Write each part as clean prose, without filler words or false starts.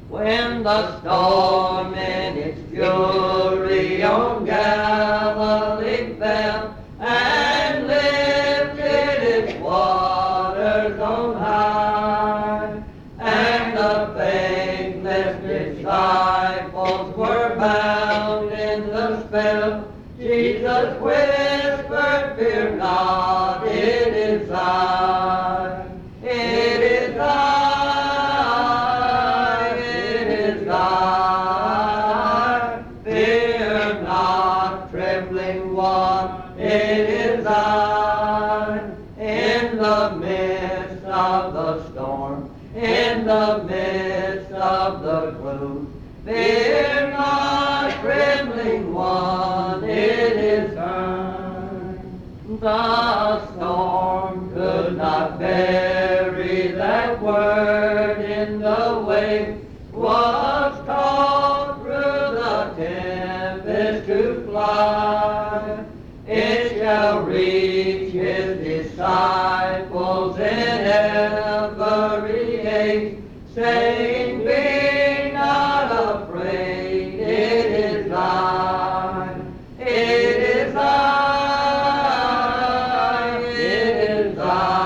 When the storm in its fury on Galilee fell, and lifted its waters on high, and the faithless disciples were bound in the spell, Jesus whispered, "Fear not, it is I, it is I, it is I. Fear not, trembling one, it is I." In the midst of the storm, in the midst of the gloom, fear not, trembling one, it is I. The storm could not bury that word in the wave, was taught through the tempest to fly. It shall reach his disciples in every age, saying, "Be not afraid, it is I, it is I, it is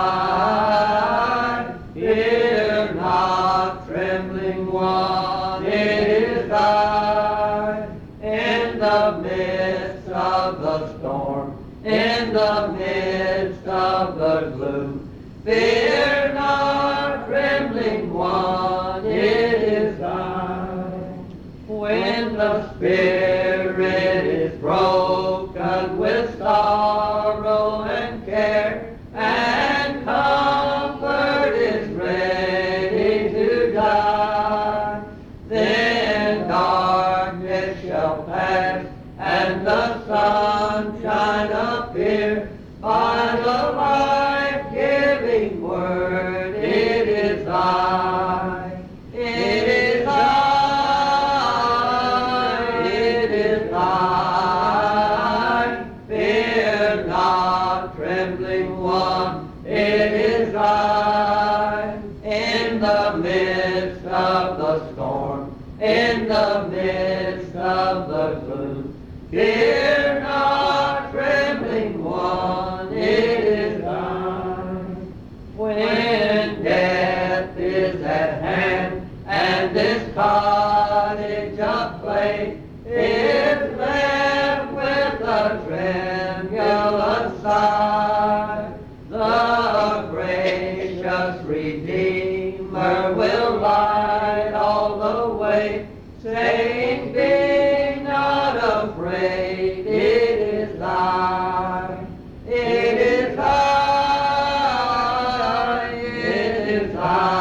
I. Fear not, trembling one, it is I." In the midst of the storm, in the midst of the gloom, fear not, trembling one, it is I. When the spirit is broken with sorrow and care, and comfort is ready to die, then darkness shall pass, and the sunshine appear. By the life-giving word, it is I, it is I, it is I. Fear not, trembling one, it is I. In the midst of the storm, in the midst of the gloom, fear not, trembling one, it is I. When death is at hand, and this cottage of clay is left with a tremulous sigh, the gracious Redeemer will light all the way, saying, "Be not afraid, it is I, it is I, it is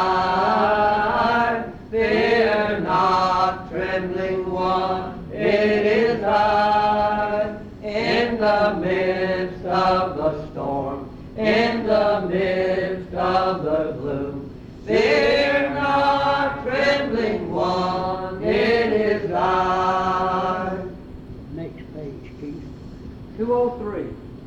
I. Fear not, trembling one, it is I. In the midst of the storm, in the midst of the gloom, fear not, trembling one, it is I." Next page, Keith. 203.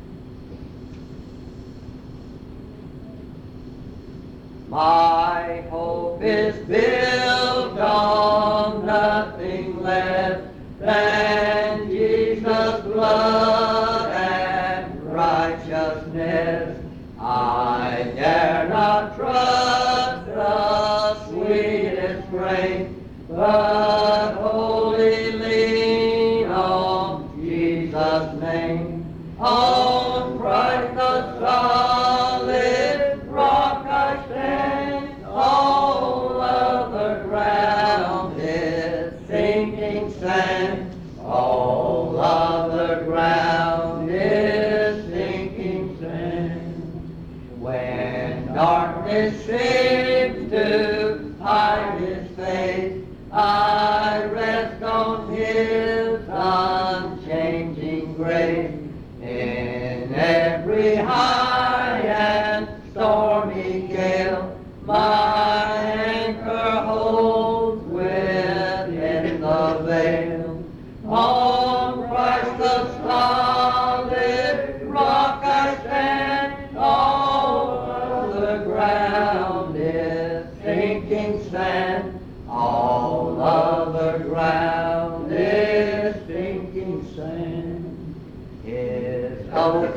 My hope is built on nothing less than Jesus' blood and righteousness. I dare not trust the sweetest frame, but wholly lean on Jesus' name. On Christ the solid rock I stand, all other ground is sinking sand. All other ground is sinking sand. When darkness seems to hide his face, I rest on his unchanging grace. In every high and stormy gale, my anchor holds within the veil. On Christ the solid rock I stand, all other ground is sinking sand. All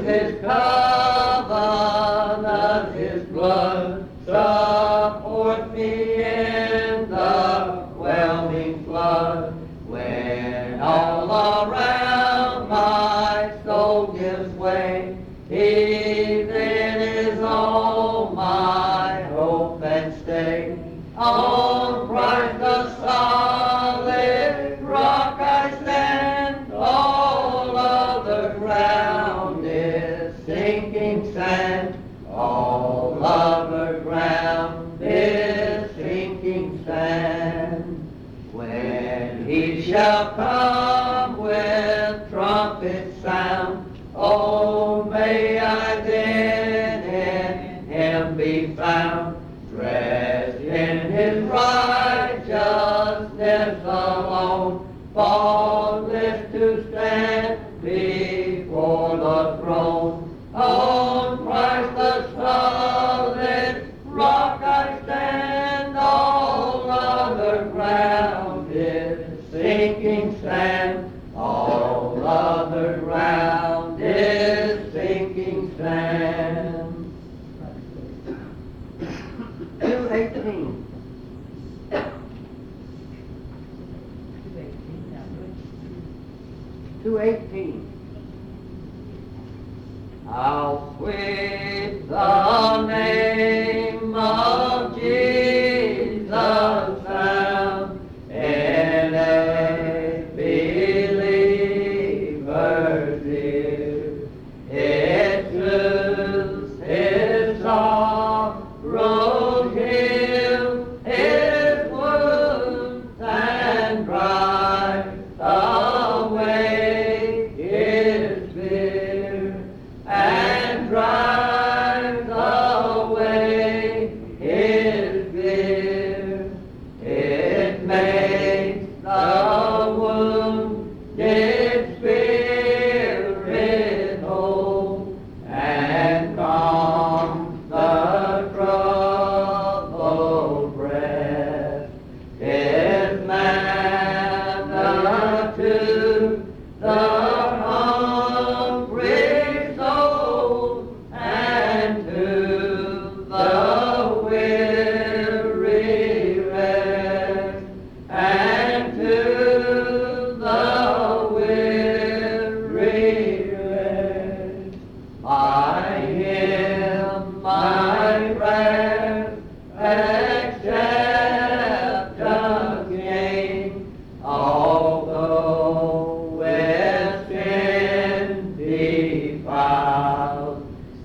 his covenant, his blood support me in the whelming flood. When all around my soul gives way, he then is all my hope and stay. On Christ the solid rock I stand, all other ground is sinking sand. All other ground is sinking sand. When he shall come with trumpet sound, oh, may I then in him be found, dressed in his righteousness alone, faultless to stand before the throne. On Christ the solid rock I stand, all other ground is sinking sand. All other ground is sinking sand. 2:18. 2:18. How sweet the name of Jesus sound in a believer's ear. It soothes his sorrows, heals his wounds, and drives away his fear. And drives away his fear. It makes the wounded spirit whole, and calms the troubled breast. His manna to the hungry soul, and to the weary rest, and to the weary rest. By him my rest acceptance gain, although with sin defiled.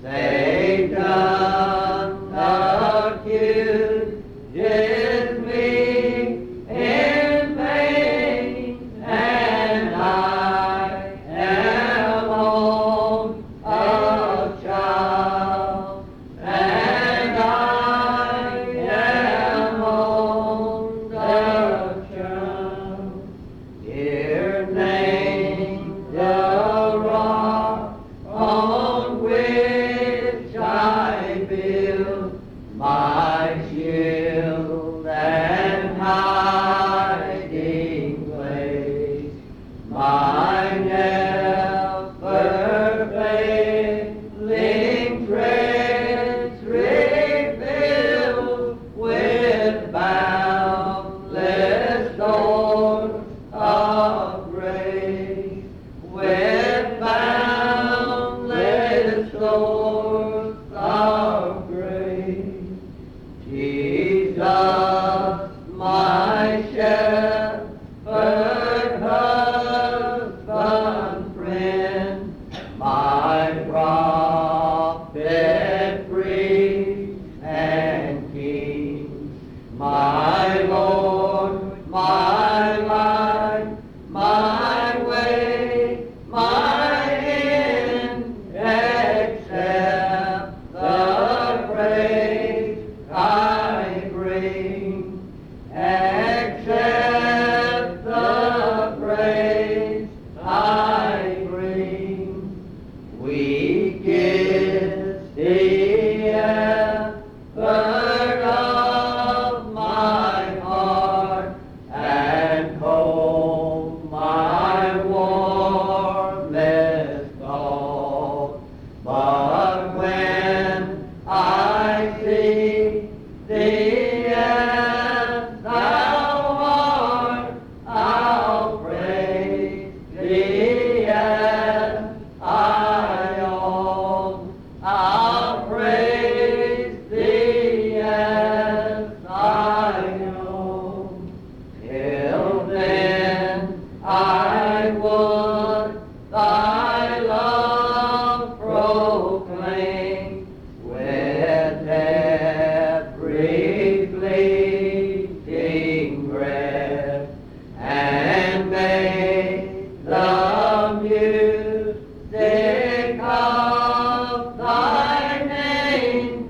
Satan accuses me in vain, and I am on a child, and I am on the child. Dear name, the rock on which I build my shield and hiding place, my never failing treasury filled with boundless stores of grace, with boundless stores of grace. Jesus, my shepherd, husband, friend, my prophet, priest, and king, my Lord, my life, my way, my end, accept the praise I bring, accept the praise I bring. Weak is the effort of my heart, and cold my warmest thought. I know. Till then I would thy love proclaim with every fleeting breath, and may the music of thy name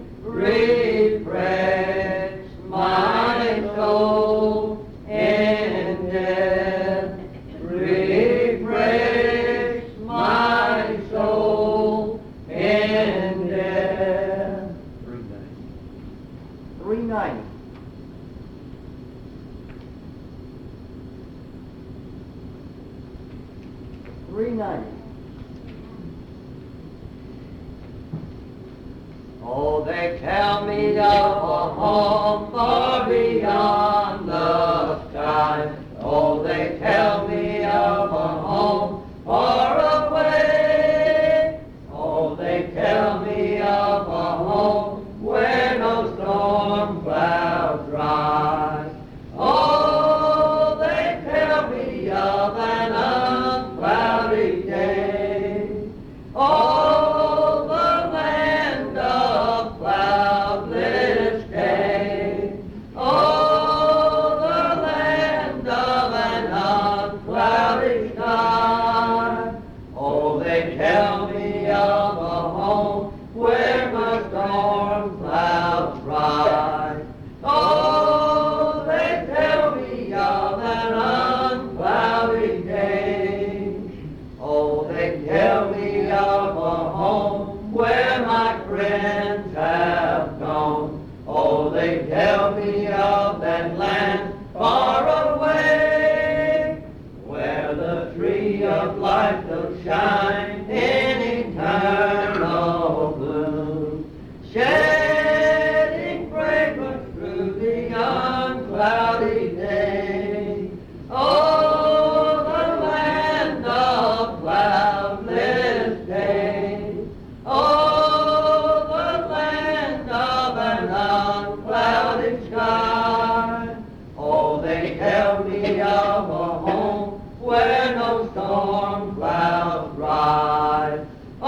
refresh my soul in death. Refresh my soul in death. 390. Oh, they tell me of a home far beyond the sky. Oh, they tell me of a home far away. Oh, they tell me of a home where no storm clouds rise. Oh, they tell me of an uncloudy day. Oh, the land of cloudless day. Oh, the land of an uncloudy sky. Oh, they tell me of a home where my storm clouds rise. Oh, they tell me of an uncloudy day. Oh, they tell me of a home where my friends have gone. Oh, they tell me of that land far away, where the tree of life does shine in eternal bloom, shedding fragrance through the uncloudy day. Oh, the land of cloudless day. Oh, the land of an unclouded sky. Oh, they tell me of a home where no storm clouds rise.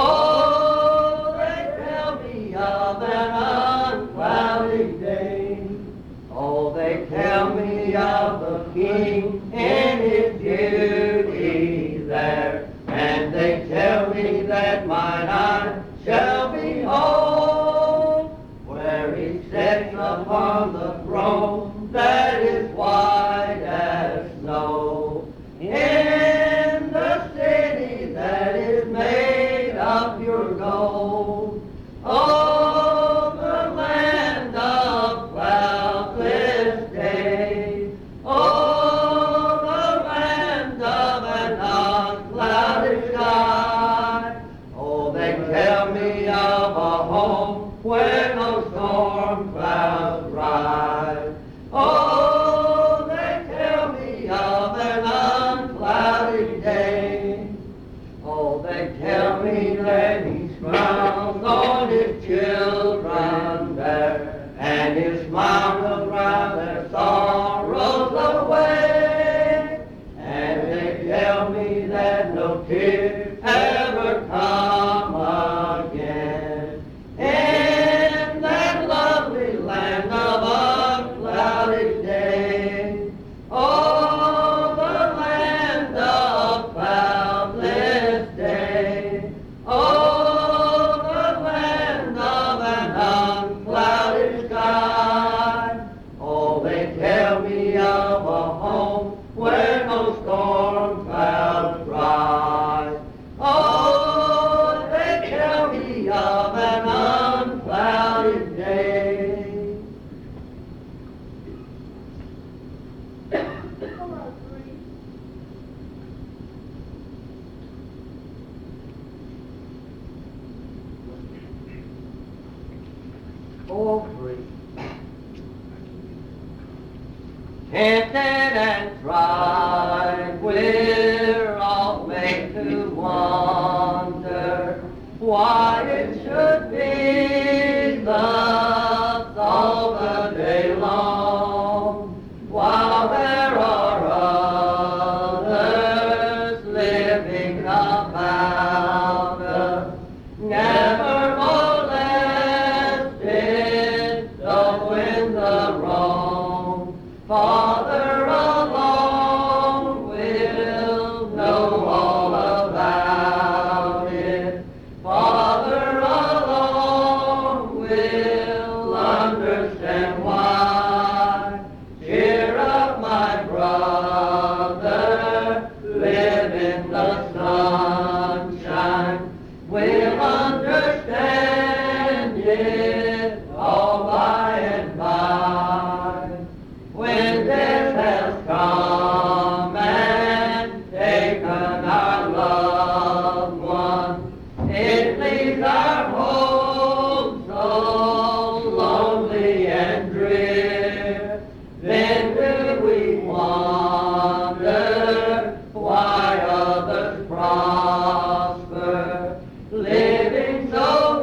Oh, they tell me of an uncloudy day. Oh, they tell me of the King in his beauty there, and they tell me that mine eye shall behold, where he sits upon the throne that is white as snow, in the city that is made of pure gold. Oh, the land of cloudless day. Oh, the land of an unclouded sky. Oh, they tell me of a home where no storm clouds rise. Oh, they tell me of an unclouded day. Oh, they tell me that he smiles on his children there, and his smile will drive their sorrows away. And they tell me that no tears ever come again in that lovely land of unclouded day. Oh, the land of cloudless day. Oh, the land of an unclouded sky. Oh, they tell me of a home where no storm clouds rise. Oh, they tell me of an unclouded day. Oh, free. Tempted and tried, we're all made to wonder why it should be thus all the day long. Father alone will know all about it. Father alone will understand why. Cheer up, my brother, live in the sunshine. We'll understand it all by and by. When death has come and taken our loved one, it leaves our home so lonely and drear. Then do we wonder why others prosper, living so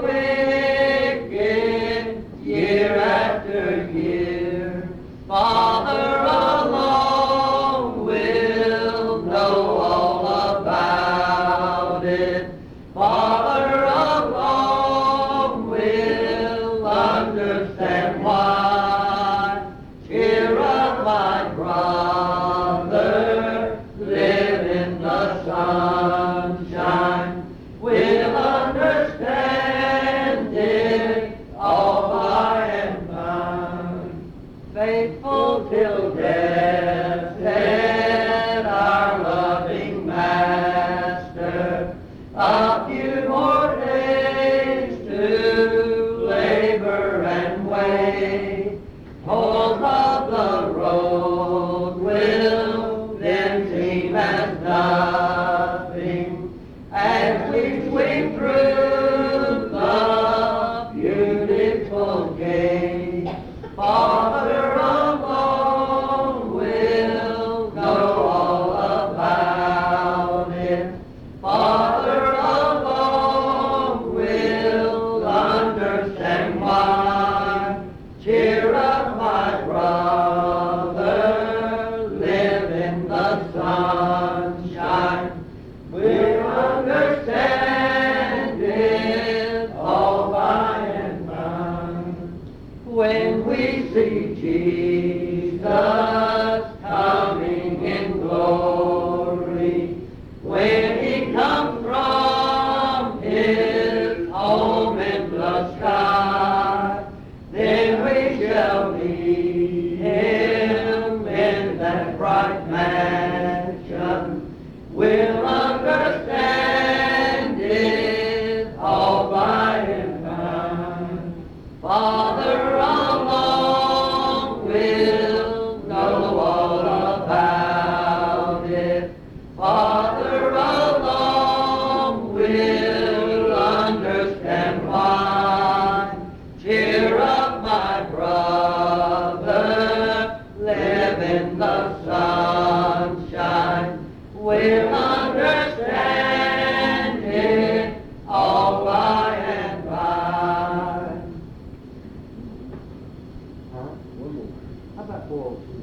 wicked year after year. Father alone will know all about it. Father alone will understand why. Cheer up, my brother, live in the sunshine. We'll understand it all by and by. Faithful till death, said our loving Master. A few more days to labor and wait. Tolls of the road will then seem as nothing as we swing through the beautiful gate. Father alone will know all about it. Father alone will understand why. Cheer up, my brother, live in the sunshine. We'll understand it all by and by. When we see Jesus coming in glory, when he comes from his home in the sky, then we shall meet him in that bright mansion. We'll understand it all by and by. Father alone will know all about it. Father alone will understand why. Cheer up, my brother, live in the sunshine. We'll understand it all by and by. One more. How about 402?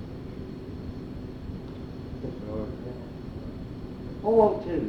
402.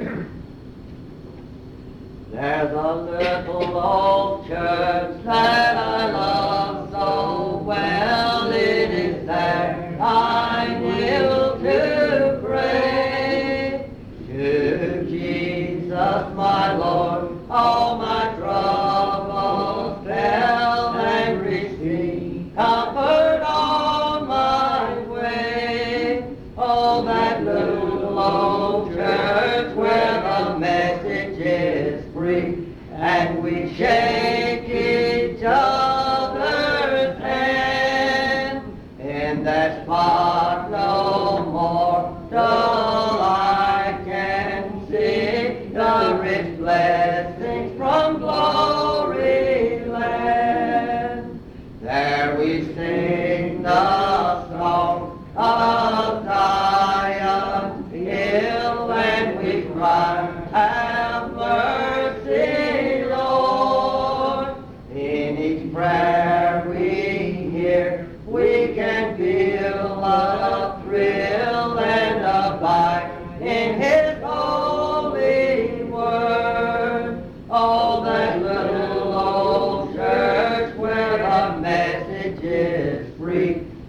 There's a little old church that I love so well. It is there I kneel to pray to Jesus, my Lord. All my troubles fell and receive comfort on my way. Oh, that little old church where the message is free, and we shake each other's hand. In that spot no mortal eye can see the rich blessings from glory land. There we sing the song of Zion Hill, and we cry, have mercy, Lord. In each prayer we hear, we can feel a thrill and abide in his holy word. Oh, that little old church where the message is free, and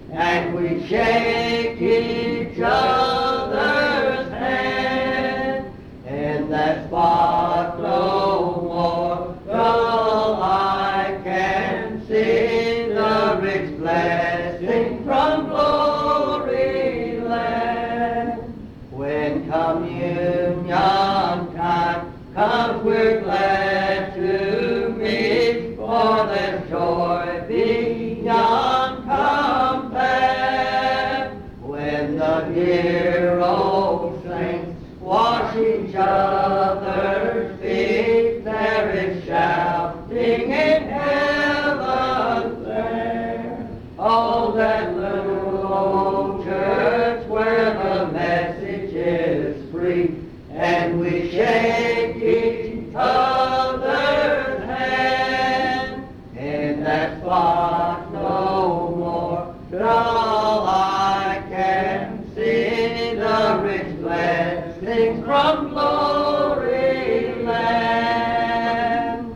and we shake each other's hand, and that spot no more, though I can see the rich blessing from glory land. When communion time comes, we're glad to meet, for there's joy beyond compare. When the dear old saints wash each other's feet, there is shouting in heaven there. Oh, that little old church where the message is free, and we shake each other's hand, in that spot no more, but all I can see the rich blessings from glory land.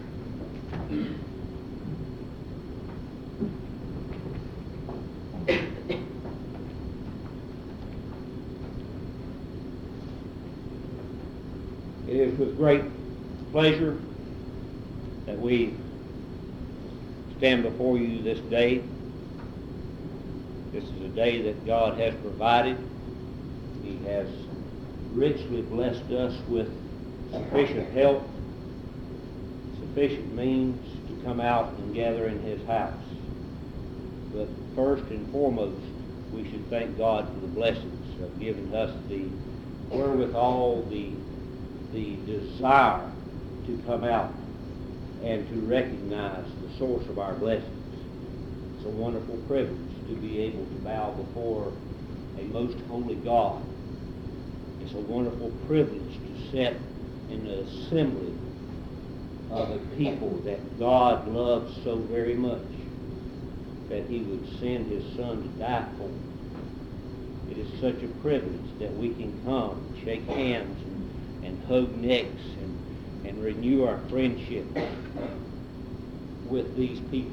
It is with great pleasure that we stand before you this day. This is a day that God has provided. He has richly blessed us with sufficient help, sufficient means to come out and gather in His house. But first and foremost, we should thank God for the blessings of giving us the wherewithal, the desire to come out and to recognize the source of our blessings. It's a wonderful privilege to be able to bow before a most holy God. It's a wonderful privilege to sit in the assembly of a people that God loves so very much that He would send His Son to die for them. It is such a privilege that we can come, shake hands, and hug necks, and renew our friendship with these people.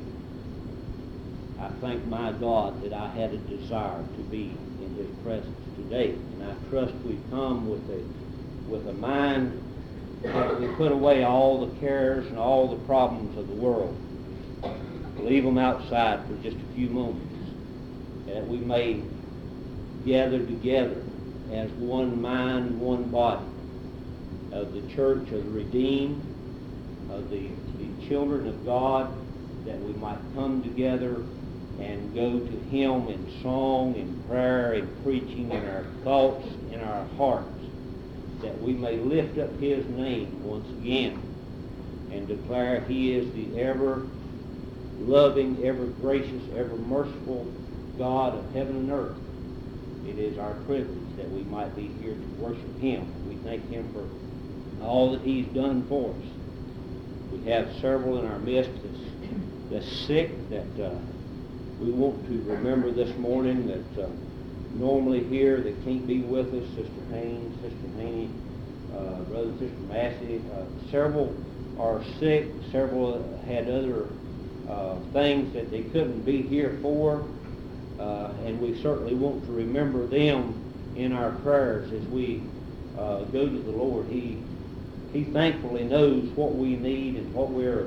I thank my God that I had a desire to be in His presence today, and I trust we've come with a mind that we put away all the cares and all the problems of the world, leave them outside for just a few moments, that we may gather together as one mind, one body, of the church of the redeemed, of the children of God, that we might come together and go to Him in song, in prayer, in preaching, in our thoughts, in our hearts, that we may lift up His name once again and declare He is the ever-loving, ever-gracious, ever-merciful God of heaven and earth. It is our privilege that we might be here to worship Him. We thank Him for all that He's done for us. We have several in our midst that's sick, that we want to remember this morning, that normally here, that can't be with us. Sister Haynes, Sister Haney, Brother and Sister Massey. Several are sick. Several had other things that they couldn't be here for. And we certainly want to remember them in our prayers as we go to the Lord. He thankfully knows what we need and what we're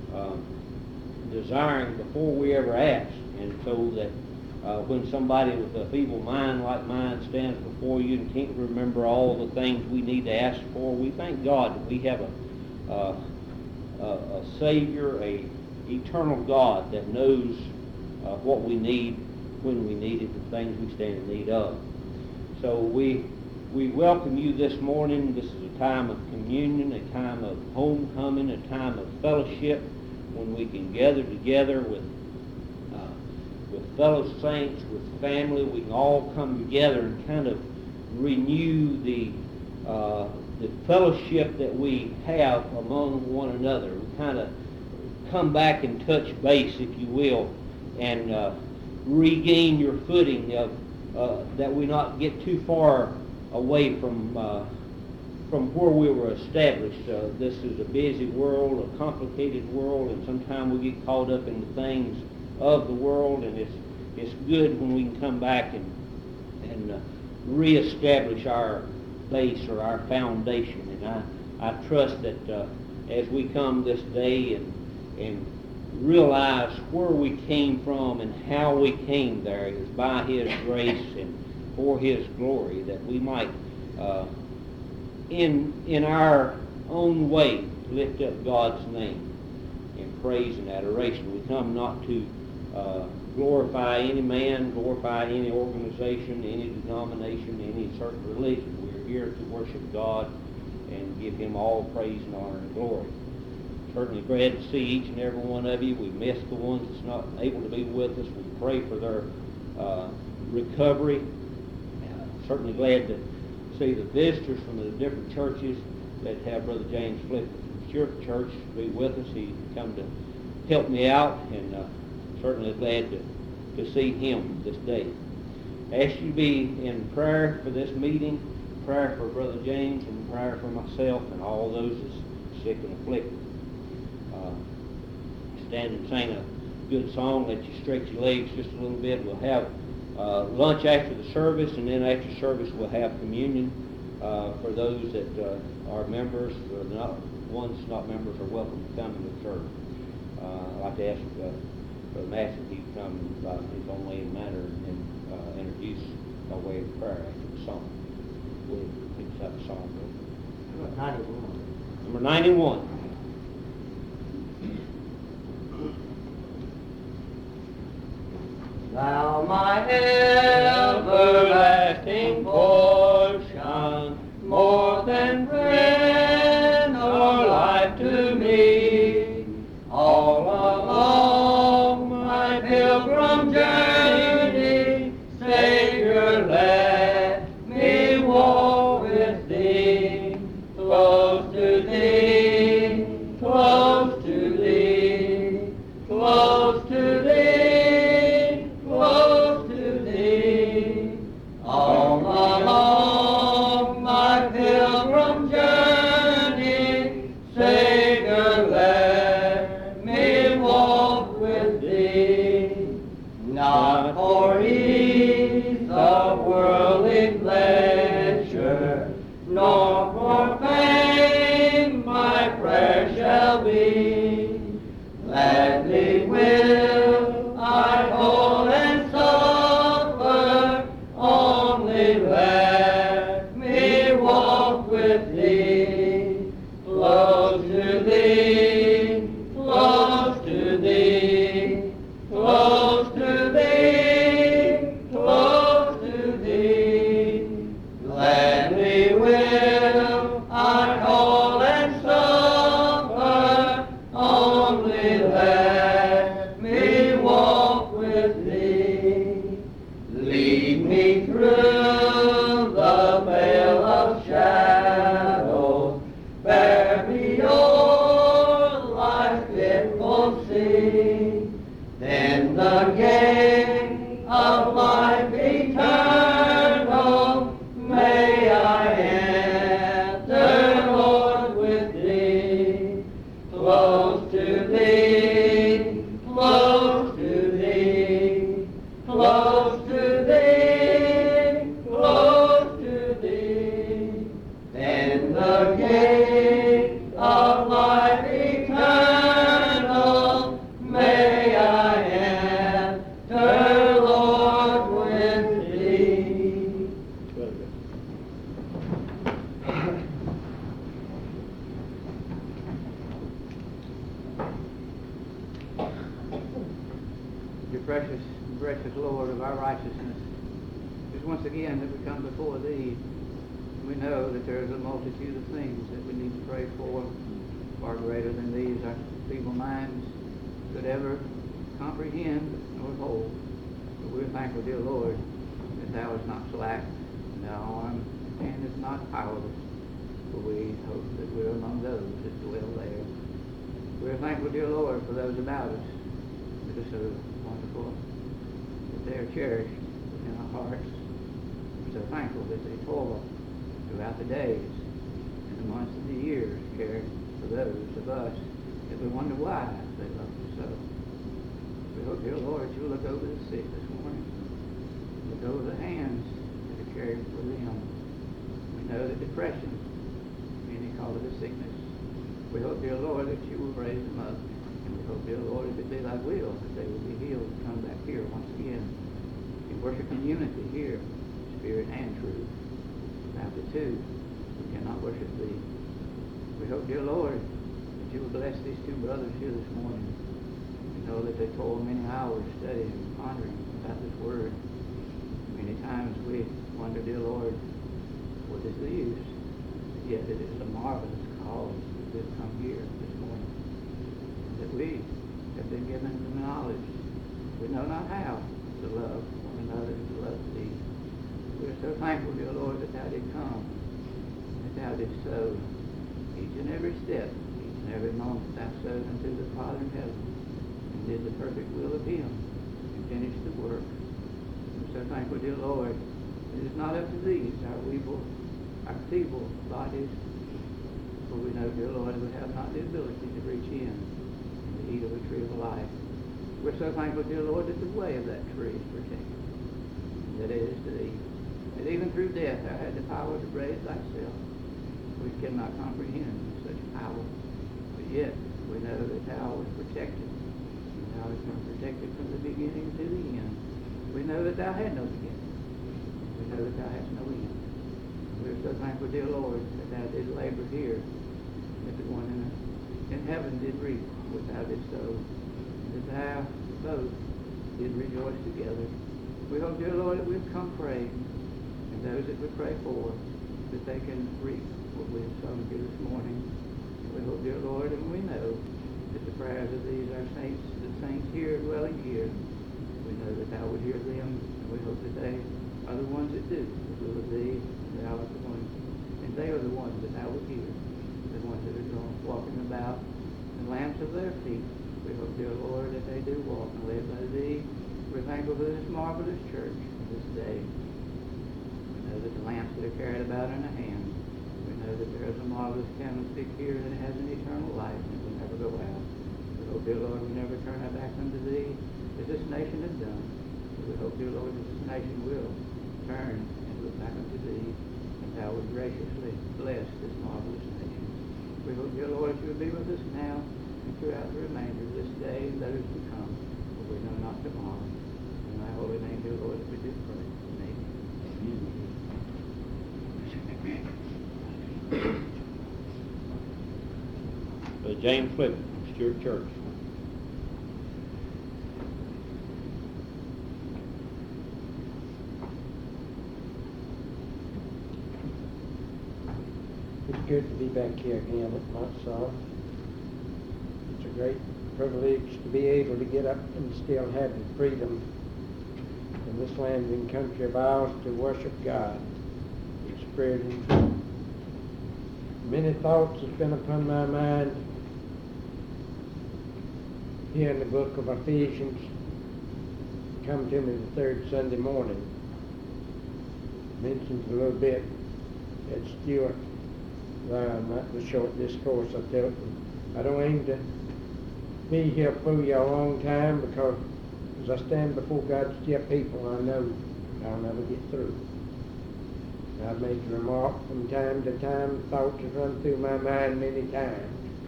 desiring before we ever ask. And so that when somebody with a feeble mind like mine stands before you and can't remember all the things we need to ask for, we thank God that we have a Savior, a eternal God that knows what we need, when we need it, the things we stand in need of. So we welcome you this morning. This is a time of communion, a time of homecoming, a time of fellowship, when we can gather together with fellow saints, with family. We can all come together and kind of renew the fellowship that we have among one another. We kind of come back and touch base, if you will, and regain your footing of that we not get too far away from where we were established. This is a busy world, a complicated world, and sometimes we get caught up in the things of the world, and it's good when we can come back and reestablish our base or our foundation. And I trust that as we come this day and realize where we came from and how we came there is by His grace and for His glory, that we might in our own way lift up God's name in praise and adoration. We come not to glorify any man, glorify any organization, any denomination, any certain religion. We're here to worship God and give Him all praise and honor and glory. Certainly glad to see each and every one of you. We miss the ones that's not able to be with us. We pray for their recovery. Certainly glad to see the visitors from the different churches that have Brother James Flick from your church be with us. He come to help me out, and certainly glad to see him this day. I ask you to be in prayer for this meeting, prayer for Brother James, and prayer for myself and all those that's sick and afflicted. Stand and sing a good song. Let you stretch your legs just a little bit. We'll have lunch after the service, and then after service we'll have communion for those that are members. Or the ones not members are welcome to come in the church. I'd like to ask Brother Massey if he'd come by his own way and manner and introduce by way of prayer after the song. We'll pick up the song. Number 91. Number 91. Thou my everlasting portion, more than friend or life to me, all along my pilgrim journey, Savior, let me walk with Thee, close to Thee, close to Thee, close to Thee. Close to Thee, all along my pilgrim journey, Savior, let me walk with Thee, not for ease of worldly pleasure, nor for fame my prayer shall be, gladly will I hold and suffer, only let me walk with Thee, close to Thee, close to Thee, close to Thee, close to Thee. Gladly will I hold and suffer, only let me walk with Thee. Lead me through the vale of shadows, bear me o'er life's fitful sea. Then the gate of life eternal may I enter, Lord, with Thee, close to Thee, close to Thee, close to Thee, close to Thee. Then the gate of life eternal may I enter, Lord, with Thee. Your precious Lord of our righteousness, just once again that we come before Thee, we know that there is a multitude of things that we need to pray for, far greater than these our feeble minds could ever comprehend or hold. But we're thankful, dear Lord, that Thou art not slack, and Thy arm and hand is not powerless, for we hope that we're among those that dwell there. We're thankful, dear Lord, for those about us that are so wonderful, that they're cherished in our hearts. We're so thankful that they toil throughout the days and the months of the years, caring for those of us that we wonder why they love us so. We hope, dear Lord, that you'll look over the sick this morning. Look over the hands that are caring for them. We know that depression, many call it a sickness. We hope, dear Lord, that you will raise them up. And we hope, dear Lord, if it be thy will, that they will be healed and come back here once again and worship in unity here, spirit and truth. Without the two, we cannot worship thee. We hope, dear Lord, that you will bless these two brothers here this morning. We know that they toiled many hours studying and pondering about this word. Many times we wonder, dear Lord, what is the use? Yet it is a marvelous cause that we've come here this morning. And that we have been given the knowledge. We know not how to love one another, to love thee. We are so thankful, dear Lord, that thou did come, that thou did sow each and every step, each and every moment thou sowed unto the Father in heaven, and did the perfect will of him, and finished the work. We're so thankful, dear Lord, it is not up to these, our feeble bodies, for we know, dear Lord, we have not the ability to reach in and to eat of the tree of life. We're so thankful, dear Lord, that the way of that tree is protected, and that it is to thee. And even through death thou had the power to raise thyself. We cannot comprehend such power, but yet we know that thou was protected, and thou hast been protected from the beginning to the end. We know that thou had no beginning. We know that thou hast no end. We are so thankful, dear Lord, that thou did labor here, that the one in heaven did reap what thou didst sow, and that thou both did rejoice together. We hope, dear Lord, that we've come praying, and those that we pray for, that they can reap what we have sown here this morning. And we hope, dear Lord, and we know that the prayers of these our saints, the saints here dwelling here, we know that thou would hear them, and we hope that they are the ones that do the will of thee, and thou art the one, and they are the ones that thou would hear, the ones that are going walking about the lamps of their feet. We hope, dear Lord, that they do walk and live by thee. We're thankful for this marvelous church this day. We know that the lamps that are carried about in a hand, we know that there is a marvelous candlestick here that has an eternal life and it will never go out. We hope, dear Lord, we never turn our back unto thee as this nation has done. But we hope, dear Lord, that this nation will turn and look back unto thee, and thou would graciously bless this marvelous nation. We hope, dear Lord, that you will be with us now and throughout the remainder of this day and those to come, for we know not tomorrow. In thy holy name, dear Lord, that we do pray. Amen. James Flippin, Stewart Church. It's good to be back here again at Mount Sorrow. It's a great privilege to be able to get up and still have the freedom in this land and country of ours to worship God in spirit and truth. Many thoughts have been upon my mind here in the book of Ephesians. Come to me the third Sunday morning. Mentions a little bit at Stewart there in the short discourse I tell them. I don't aim to be here for you a long time, because as I stand before God's dear people, I know I'll never get through. I've made the remark from time to time, thoughts have run through my mind many times.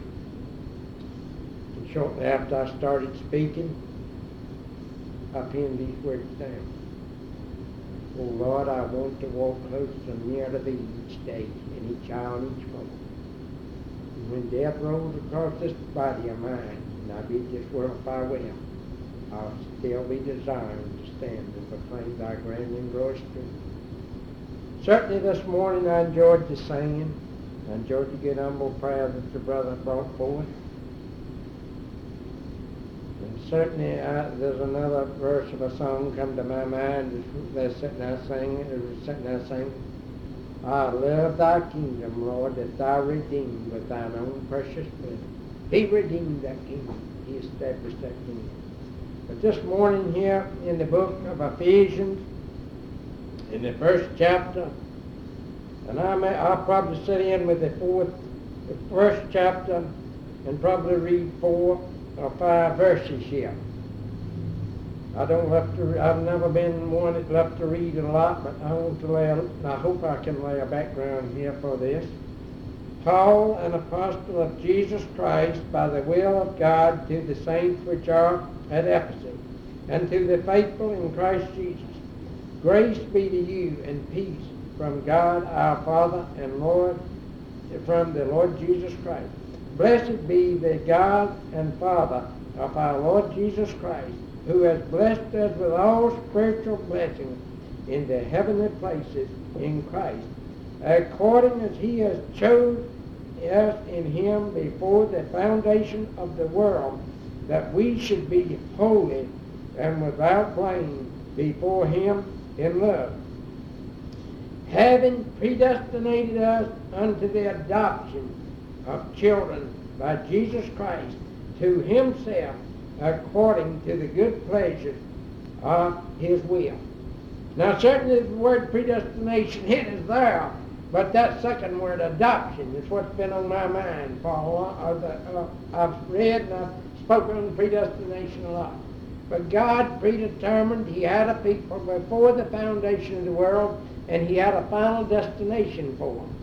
And shortly after I started speaking, I penned these words down. Oh Lord, I want to walk close and near to thee each day, in each hour and each moment. And when death rolls across this body of mine, and I bid this world farewell, I'll still be desiring to stand and proclaim thy grand and glorious truth. Certainly this morning I enjoyed the singing. I enjoyed the good humble prayer that the brother brought forth. And certainly there's another verse of a song come to my mind that's sitting there singing. I love thy kingdom, Lord, that thou redeemed with thine own precious blood. He redeemed that kingdom. He established that kingdom. But this morning here in the book of Ephesians, in the first chapter, and I'll probably sit in with the first chapter and probably read 4 or 5 verses here. I've never been one that loved to read a lot, but I hope I can lay a background here for this. Paul, an apostle of Jesus Christ, by the will of God, to the saints which are at Ephesus, and to the faithful in Christ Jesus. Grace be to you and peace from God our Father and from the Lord Jesus Christ. Blessed be the God and Father of our Lord Jesus Christ, who has blessed us with all spiritual blessings in the heavenly places in Christ, according as he has chosen us in him before the foundation of the world, that we should be holy and without blame before him in love, having predestinated us unto the adoption of children by Jesus Christ to himself, according to the good pleasure of his will. Now certainly the word predestination is there, but that second word, adoption, is what's been on my mind for a while. I've read and I've spoken on predestination a lot. But God predetermined, he had a people before the foundation of the world, and he had a final destination for them.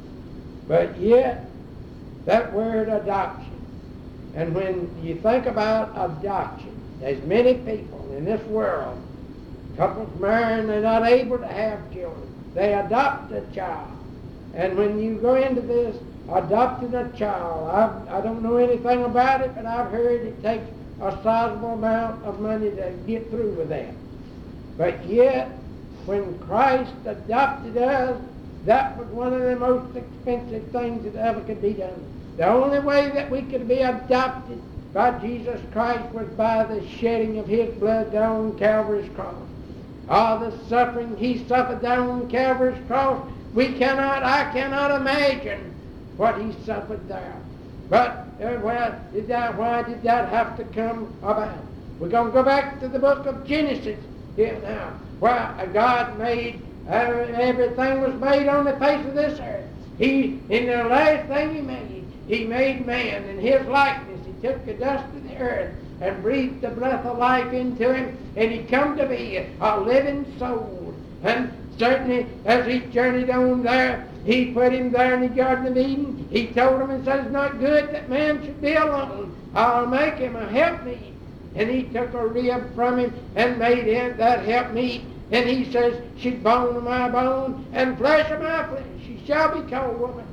But yet, that word adoption, and when you think about adoption, there's many people in this world, couples marry and they're not able to have children. They adopt a child. And when you go into this, adopting a child, I don't know anything about it, but I've heard it takes a sizable amount of money to get through with that. But yet, when Christ adopted us, that was one of the most expensive things that ever could be done. The only way that we could be adopted by Jesus Christ was by the shedding of his blood down on Calvary's cross. All the suffering he suffered down on Calvary's cross, I cannot imagine what he suffered there. But why did that have to come about? We're going to go back to the book of Genesis here now, where God made, everything was made on the face of this earth. In the last thing he made man in his likeness. He took the dust of the earth and breathed the breath of life into him, and he come to be a living soul. And certainly, as he journeyed on there, he put him there in the Garden of Eden. He told him and said, it's not good that man should be alone. I'll make him a helpmeet. And he took a rib from him and made him that helpmeet. And he says, she's bone of my bone and flesh of my flesh. She shall be called woman.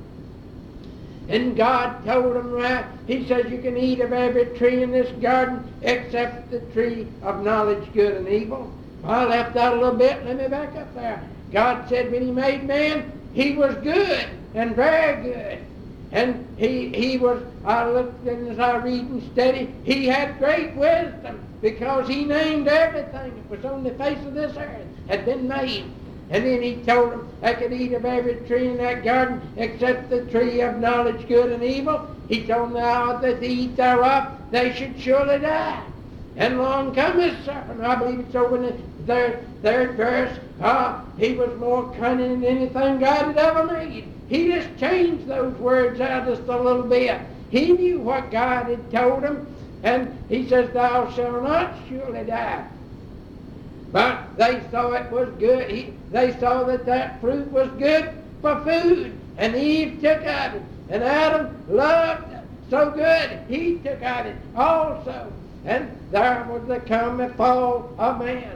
And God told him that. He says, you can eat of every tree in this garden except the tree of knowledge, good and evil. I left out a little bit. Let me back up there. God said when he made man, he was good and very good. And he was, I looked and as I read and study, he had great wisdom because he named everything that was on the face of this earth had been made. And then he told them they could eat of every tree in that garden except the tree of knowledge, good and evil. He told them now that they eat thereof, they should surely die. And along come this serpent. I believe it's over in the third verse. He was more cunning than anything God had ever made. He just changed those words out just a little bit. He knew what God had told him. And he says, thou shalt not surely die. But they saw it was good. They saw that fruit was good for food. And Eve took of it. And Adam loved it so good, he took of it also. And there was the coming fall of man.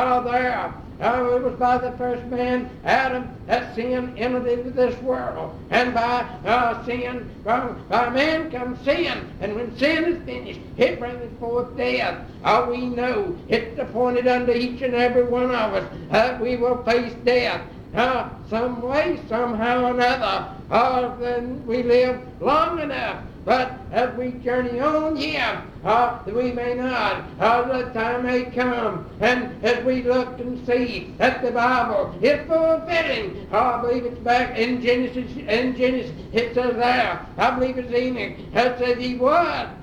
It was by the first man, Adam, that sin entered into this world. And by sin, by man comes sin. And when sin is finished, it bringeth forth death. We know it's appointed unto each and every one of us that we will face death. Some way, somehow or another, then we live long enough. But as we journey on here, we may not. The time may come. And as we look and see that the Bible is fulfilling, I believe it's back in Genesis, it says there, I believe it's Enoch, that says he was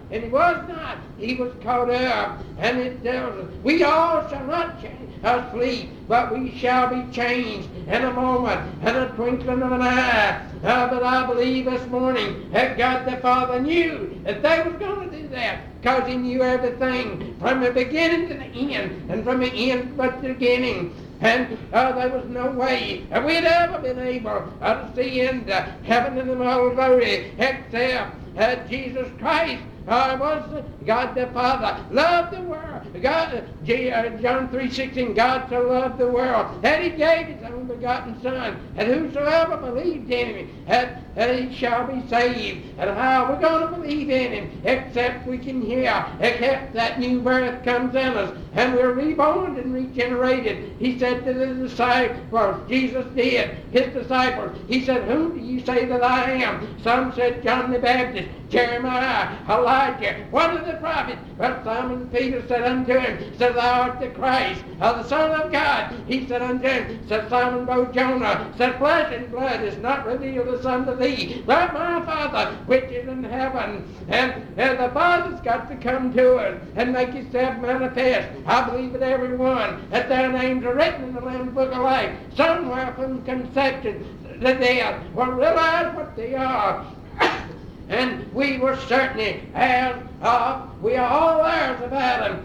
and he was not. He was caught up. And it tells us, we all shall not sleep, but we shall be changed in a moment, in a twinkling of an eye. But I believe this morning that God the Father knew that they was going to do that, because he knew everything from the beginning to the end, and from the end but the beginning. And there was no way we'd ever been able to see into heaven and the whole glory except Jesus Christ was God the Father loved the world. God, John 3:16, God so loved the world that he gave his only begotten Son, and whosoever believes in him, he shall be saved. And how we're going to believe in him except we can hear, except that new birth comes in us, and we're reborn and regenerated. He said to the disciples, Jesus did, his disciples, he said, whom do you say that I am? Some said John the Baptist, Jeremiah, Elijah, one of the prophets. But Simon Peter said unto him, said, thou art the Christ, the Son of God. He said unto him, said Simon Bar-Jonah, said, flesh and blood is not revealed this unto thee, but my Father which is in heaven. And the Father's got to come to us and make himself manifest. I believe that everyone, that their names are written in the Lamb's Book of Life, somewhere from conception to death, will realize what they are. And we were certainly heirs of, we are all heirs of Adam.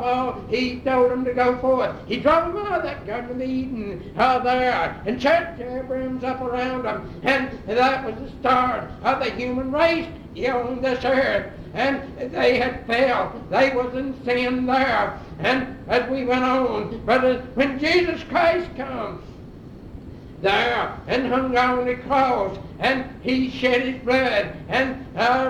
He told them to go forth. He drove them out of that Garden of Eden there, and church cherubims up around them. And that was the start of the human race on this earth. And they had failed. They was in sin there. And as we went on, but when Jesus Christ comes, there and hung on the cross, and he shed his blood and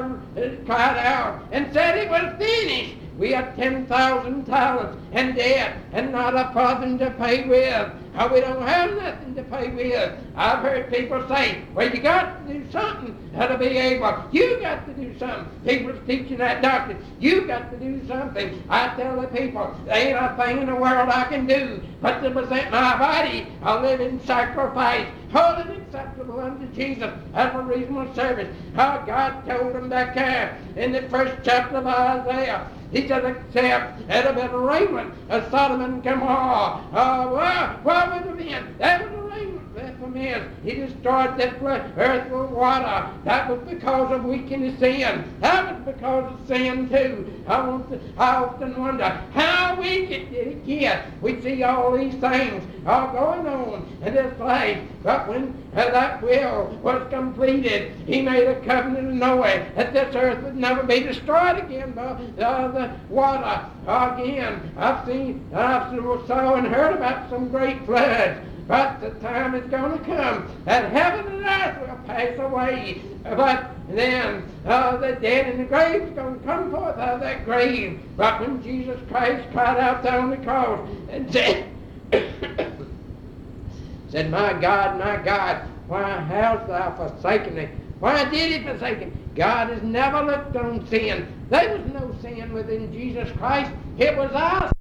cried out and said it was finished. We had 10,000 talents and debt and not a farthing to pay with. We don't have nothing to pay with. I've heard people say, well, you got to do something to be able. You got to do something. People's teaching that doctrine. You got to do something. I tell the people, there ain't a thing in the world I can do but to present my body a living sacrifice, holy and acceptable unto Jesus as a reasonable service. How God told them back there in the first chapter of Isaiah. He said, except it had been a raiment of Sodom and Gomorrah. What would have been? That was a raiment from his. He destroyed that earth with water. That was because of weakness sin. That was because of sin too. I often wonder, how wicked did it get? We see all these things are going on in this life. But when that will was completed, he made a covenant of Noah that this earth would never be destroyed again by the water again. I've saw and heard about some great floods. But the time is going to come that heaven and earth will pass away. But then the dead in the grave is going to come forth out of that grave. But when Jesus Christ cried out on the cross and said, my God, why hast thou forsaken me? Why did he forsake him? God has never looked on sin. There was no sin within Jesus Christ. It was our